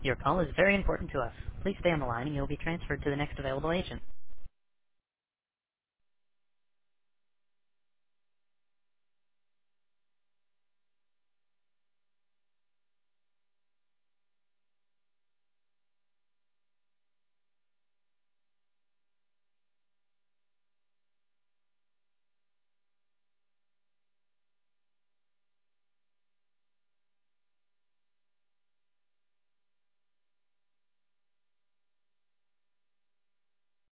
Your call is very important to us. Please stay on the line and you'll be transferred to the next available agent.